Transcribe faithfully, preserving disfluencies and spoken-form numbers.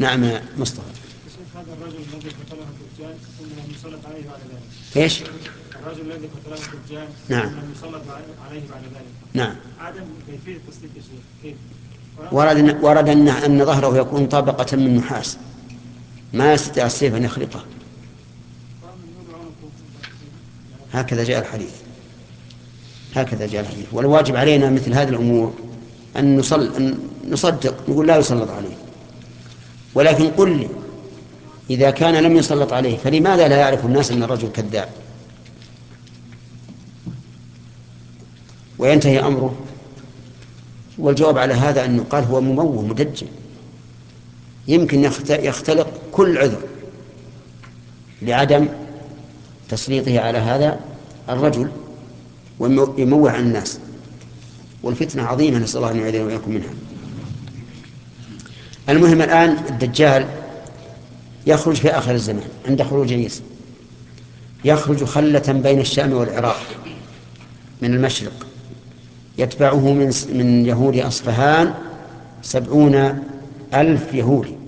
نعم يا مصطفى. هذا الرجل الذي قتله الدجال ثم لم يسلط عليه بعد ذلك. ايش؟ الرجل الذي قتله الدجال نعم. ثم لم يسلط عليه بعد ذلك. نعم. عدم كيفية التصديق يا شيخ كيف؟ ورد ورد أن أن ظهره يكون طابقة من نحاس ما يستطيع السيف أن يخلطه. هكذا جاء الحديث. هكذا جاء الحديث. والواجب علينا مثل هذه الأمور أن نصل أن نصدق نقول لا يسلط عليه. ولكن قل لي إذا كان لم يسلط عليه فلماذا لا يعرف الناس أن الرجل كذاب وينتهي أمره؟ والجواب على هذا أن يقال هو مموه مدجل، يمكن يختلق كل عذر لعدم تسليطه على هذا الرجل ويموه عن الناس، والفتنة عظيمة نسأل الله أن يعيذنا وإياكم منها. المهم الآن الدجال يخرج في آخر الزمان عند خروج عيسى، يخرج خلة بين الشام والعراق من المشرق، يتبعه من من يهود أصفهان سبعون ألف يهودي